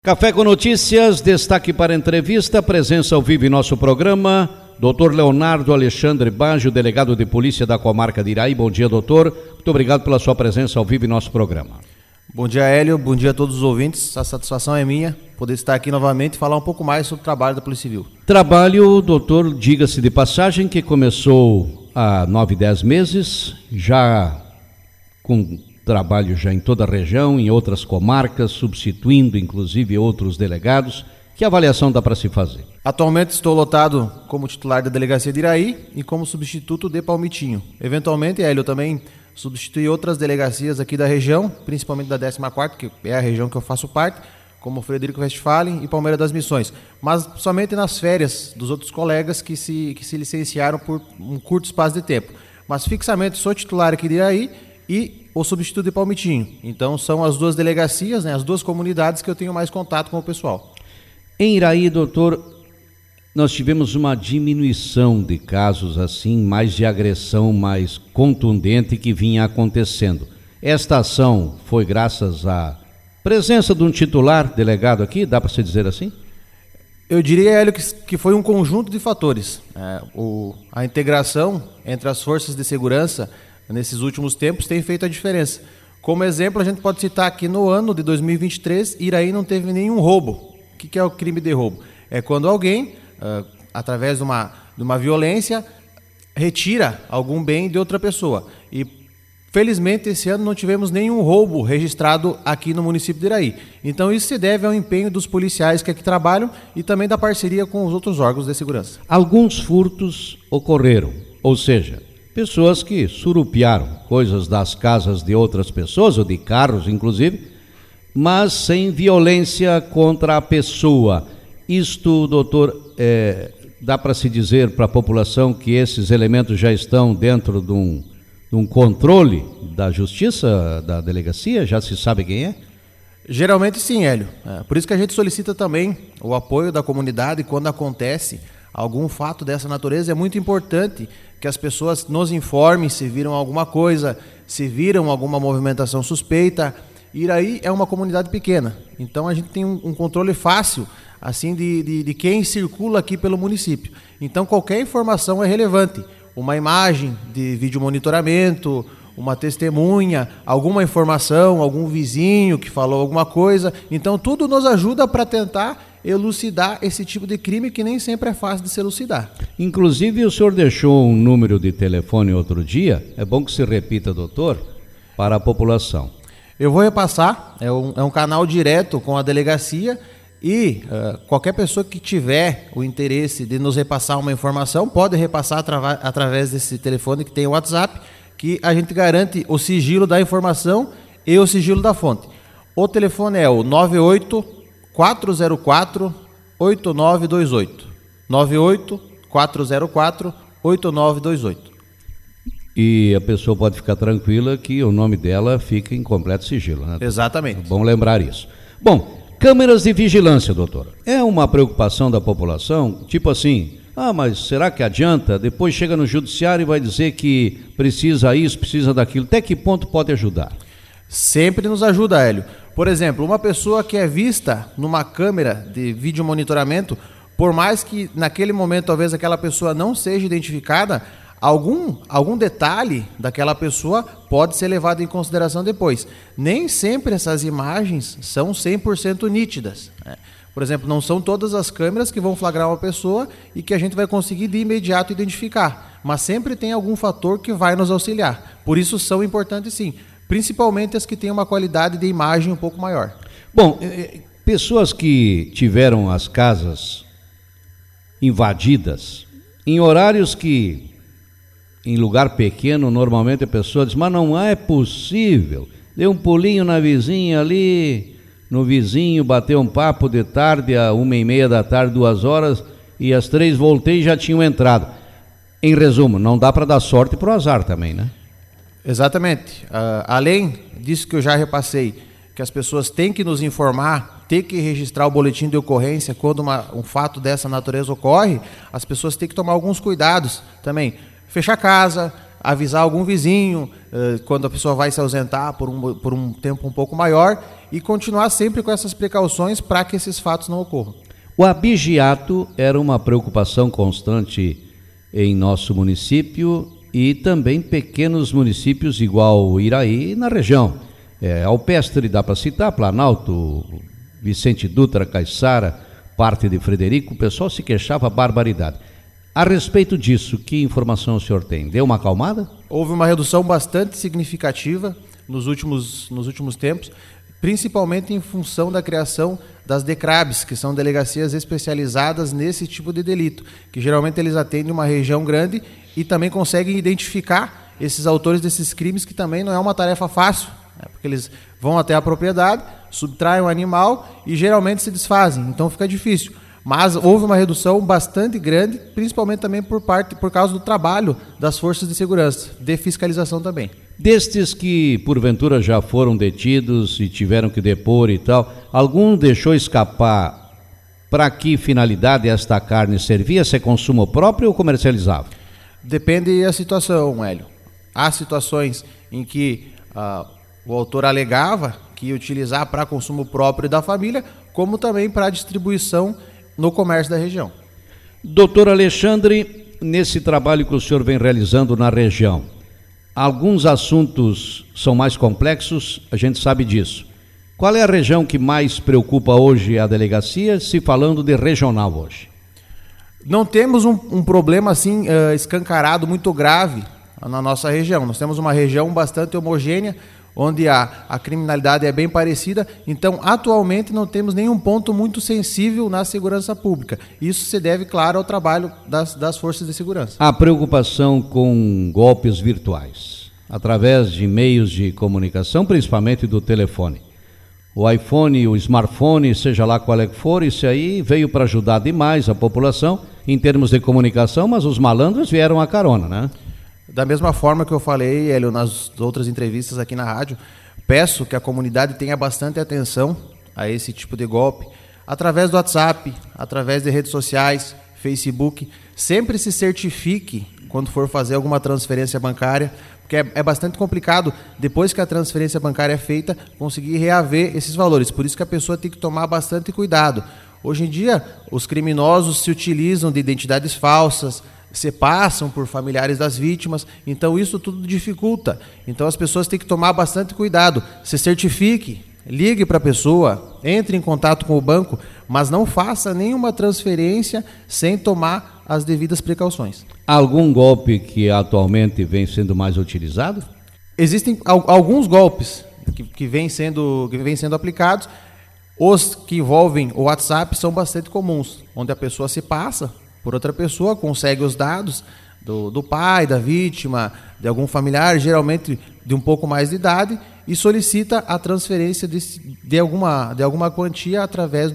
Café com Notícias, destaque para a entrevista, presença ao vivo em nosso programa, Dr. Leonardo Alexandre Baggio, delegado de polícia da comarca de Iraí. Bom dia, doutor. Muito obrigado pela sua presença ao vivo em nosso programa. Bom dia, Hélio. Bom dia a todos os ouvintes. A satisfação é minha poder estar aqui novamente e falar um pouco mais sobre o trabalho da Polícia Civil. Trabalho, doutor, diga-se de passagem, que começou há 9, 10 meses, já com trabalho já em toda a região, em outras comarcas, substituindo inclusive outros delegados. Que avaliação dá para se fazer? Atualmente estou lotado como titular da Delegacia de Iraí e como substituto de Palmitinho. Eventualmente, Hélio, eu também substitui outras delegacias aqui da região, principalmente da 14ª, que é a região que eu faço parte, como Frederico Westphalen e Palmeira das Missões. Mas somente nas férias dos outros colegas que se licenciaram por um curto espaço de tempo. Mas fixamente sou titular aqui de Iraí e o substituto de Palmitinho. Então são as duas delegacias, né, as duas comunidades que eu tenho mais contato com o pessoal. Em Iraí, doutor, nós tivemos uma diminuição de casos assim, mais de agressão mais contundente que vinha acontecendo. Esta ação foi graças à presença de um titular delegado aqui, dá para se dizer assim? Eu diria, Hélio, que foi um conjunto de fatores. A integração entre as forças de segurança nesses últimos tempos tem feito a diferença. Como exemplo, a gente pode citar que no ano de 2023, Iraí não teve nenhum roubo. O que é o crime de roubo? É quando alguém, através de uma violência, retira algum bem de outra pessoa. E, felizmente, esse ano não tivemos nenhum roubo registrado aqui no município de Iraí. Então, isso se deve ao empenho dos policiais que aqui trabalham e também da parceria com os outros órgãos de segurança. Alguns furtos ocorreram, ou seja, pessoas que surupiaram coisas das casas de outras pessoas, ou de carros, inclusive, mas sem violência contra a pessoa. Isto, doutor, dá para se dizer para a população que esses elementos já estão dentro de um controle da justiça, da delegacia? Já se sabe quem é? Geralmente sim, Hélio. Por isso que a gente solicita também o apoio da comunidade quando acontece algum fato dessa natureza. É muito importante que as pessoas nos informem se viram alguma coisa, se viram alguma movimentação suspeita. Iraí é uma comunidade pequena, então a gente tem um controle fácil assim de quem circula aqui pelo município. Então qualquer informação é relevante. Uma imagem de vídeo monitoramento, uma testemunha, alguma informação, algum vizinho que falou alguma coisa. Então tudo nos ajuda para tentar elucidar esse tipo de crime que nem sempre é fácil de se elucidar. Inclusive o senhor deixou um número de telefone outro dia, é bom que se repita, doutor, para a população. Eu vou repassar, é um canal direto com a delegacia e qualquer pessoa que tiver o interesse de nos repassar uma informação pode repassar através desse telefone que tem o WhatsApp, que a gente garante o sigilo da informação e o sigilo da fonte. O telefone é o 98-404-8928. 98-404-8928. E a pessoa pode ficar tranquila que o nome dela fica em completo sigilo, né? Exatamente. É bom lembrar isso. Bom, câmeras de vigilância, doutor. É uma preocupação da população? Tipo assim, mas será que adianta? Depois chega no judiciário e vai dizer que precisa isso, precisa daquilo. Até que ponto pode ajudar? Sempre nos ajuda, Hélio. Por exemplo, uma pessoa que é vista numa câmera de vídeo monitoramento, por mais que naquele momento talvez aquela pessoa não seja identificada, algum detalhe daquela pessoa pode ser levado em consideração depois. Nem sempre essas imagens são 100% nítidas. Por exemplo, não são todas as câmeras que vão flagrar uma pessoa e que a gente vai conseguir de imediato identificar, mas sempre tem algum fator que vai nos auxiliar. Por isso são importantes sim, principalmente as que têm uma qualidade de imagem um pouco maior. Bom, pessoas que tiveram as casas invadidas em horários que em lugar pequeno, normalmente a pessoa diz, mas não é possível. Deu um pulinho na vizinha ali, no vizinho, bateu um papo de tarde, a 1h30 da tarde, 2 horas, e às 3 voltei e já tinham entrado. Em resumo, não dá para dar sorte pro azar também, né? Exatamente. Além disso que eu já repassei, que as pessoas têm que nos informar, têm que registrar o boletim de ocorrência quando um fato dessa natureza ocorre, as pessoas têm que tomar alguns cuidados também. Fechar a casa, avisar algum vizinho quando a pessoa vai se ausentar por um tempo um pouco maior e continuar sempre com essas precauções para que esses fatos não ocorram. O abigeato era uma preocupação constante em nosso município e também pequenos municípios igual Iraí na região. Alpestre dá para citar, Planalto, Vicente Dutra, Caiçara, parte de Frederico, o pessoal se queixava barbaridade. A respeito disso, que informação o senhor tem? Deu uma acalmada? Houve uma redução bastante significativa nos últimos tempos, principalmente em função da criação das DECRABs, que são delegacias especializadas nesse tipo de delito, que geralmente eles atendem uma região grande e também conseguem identificar esses autores desses crimes, que também não é uma tarefa fácil, né? Porque eles vão até a propriedade, subtraem o animal e geralmente se desfazem, então fica difícil. Mas houve uma redução bastante grande, principalmente também por causa do trabalho das forças de segurança, de fiscalização também. Destes que, porventura, já foram detidos e tiveram que depor e tal, algum deixou escapar para que finalidade esta carne servia? Se é consumo próprio ou comercializável? Depende da situação, Hélio. Há situações em que o autor alegava que ia utilizar para consumo próprio da família, como também para distribuição no comércio da região. Doutor Alexandre, nesse trabalho que o senhor vem realizando na região, alguns assuntos são mais complexos, a gente sabe disso. Qual é a região que mais preocupa hoje a delegacia, se falando de regional hoje? Não temos um problema assim escancarado, muito grave na nossa região. Nós temos uma região bastante homogênea, onde a criminalidade é bem parecida, então atualmente não temos nenhum ponto muito sensível na segurança pública. Isso se deve, claro, ao trabalho das forças de segurança. A preocupação com golpes virtuais, através de meios de comunicação, principalmente do telefone. O iPhone, o smartphone, seja lá qual é que for, isso aí veio para ajudar demais a população em termos de comunicação, mas os malandros vieram à carona, né? Da mesma forma que eu falei, Hélio, nas outras entrevistas aqui na rádio, peço que a comunidade tenha bastante atenção a esse tipo de golpe, através do WhatsApp, através de redes sociais, Facebook. Sempre se certifique quando for fazer alguma transferência bancária, porque é bastante complicado, depois que a transferência bancária é feita, conseguir reaver esses valores. Por isso que a pessoa tem que tomar bastante cuidado. Hoje em dia, os criminosos se utilizam de identidades falsas, se passam por familiares das vítimas, então isso tudo dificulta. Então as pessoas têm que tomar bastante cuidado, se certifique, ligue para a pessoa, entre em contato com o banco, mas não faça nenhuma transferência sem tomar as devidas precauções. Algum golpe que atualmente vem sendo mais utilizado? Existem alguns golpes que vêm sendo aplicados. Os que envolvem o WhatsApp são bastante comuns, onde a pessoa se passa por outra pessoa, consegue os dados do pai, da vítima, de algum familiar, geralmente de um pouco mais de idade, e solicita a transferência de alguma quantia através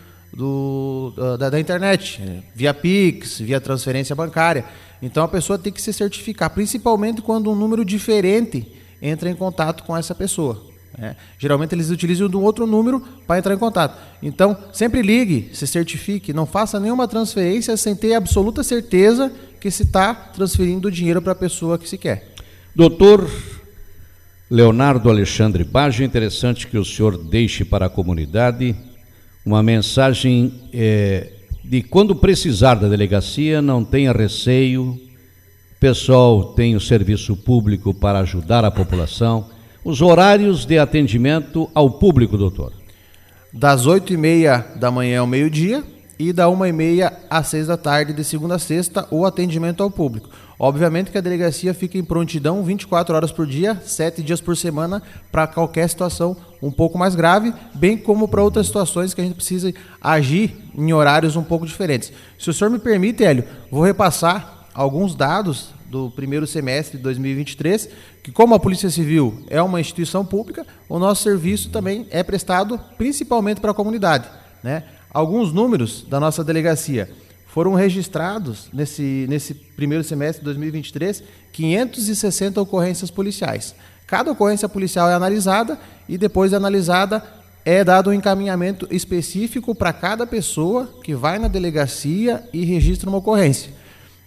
da internet, via Pix, via transferência bancária. Então a pessoa tem que se certificar, principalmente quando um número diferente entra em contato com essa pessoa. Geralmente eles utilizam de um outro número para entrar em contato. Então, sempre ligue, se certifique, não faça nenhuma transferência sem ter absoluta certeza que se está transferindo o dinheiro para a pessoa que se quer. Doutor Leonardo Alexandre Baggio, interessante que o senhor deixe para a comunidade uma mensagem de quando precisar da delegacia, não tenha receio, o pessoal tem o serviço público para ajudar a população. Os horários de atendimento ao público, doutor? Das 8h30 da manhã ao meio-dia e da 1h30 às 6 da tarde, de segunda a sexta, o atendimento ao público. Obviamente que a delegacia fica em prontidão 24 horas por dia, 7 dias por semana, para qualquer situação um pouco mais grave, bem como para outras situações que a gente precisa agir em horários um pouco diferentes. Se o senhor me permite, Hélio, vou repassar alguns dados do primeiro semestre de 2023, que como a Polícia Civil é uma instituição pública, o nosso serviço também é prestado principalmente para a comunidade, né? Alguns números da nossa delegacia foram registrados nesse primeiro semestre de 2023, 560 ocorrências policiais. Cada ocorrência policial é analisada e depois de analisada é dado um encaminhamento específico para cada pessoa que vai na delegacia e registra uma ocorrência.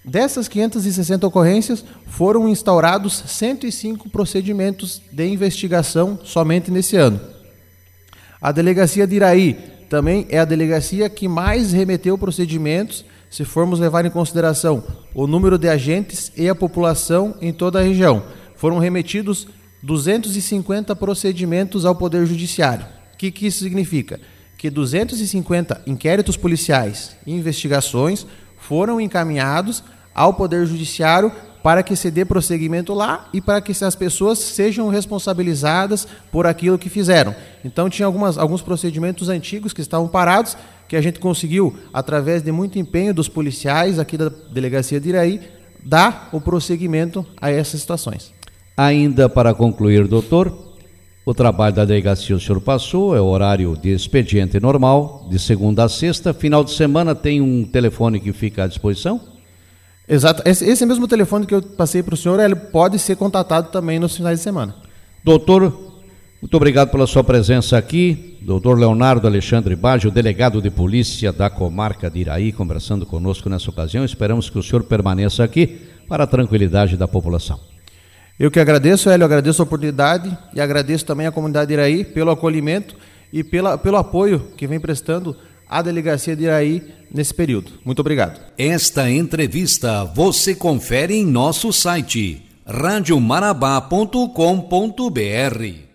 Dessas 560 ocorrências, foram instaurados 105 procedimentos de investigação somente nesse ano. A delegacia de Iraí também é a delegacia que mais remeteu procedimentos, se formos levar em consideração o número de agentes e a população em toda a região. Foram remetidos 250 procedimentos ao Poder Judiciário. O que isso significa? Que 250 inquéritos policiais e investigações foram encaminhados ao Poder Judiciário para que se dê prosseguimento lá e para que as pessoas sejam responsabilizadas por aquilo que fizeram. Então tinha alguns procedimentos antigos que estavam parados, que a gente conseguiu, através de muito empenho dos policiais aqui da Delegacia de Iraí, dar o prosseguimento a essas situações. Ainda para concluir, doutor, o trabalho da delegacia o senhor passou, é o horário de expediente normal, de segunda a sexta. Final de semana tem um telefone que fica à disposição? Exato. Esse mesmo telefone que eu passei para o senhor, ele pode ser contatado também nos finais de semana. Doutor, muito obrigado pela sua presença aqui. Doutor Leonardo Alexandre Baggio, delegado de polícia da comarca de Iraí, conversando conosco nessa ocasião. Esperamos que o senhor permaneça aqui para a tranquilidade da população. Eu que agradeço, Hélio, agradeço a oportunidade e agradeço também à comunidade de Iraí pelo acolhimento e pelo apoio que vem prestando à Delegacia de Iraí nesse período. Muito obrigado. Esta entrevista você confere em nosso site radiomarabá.com.br.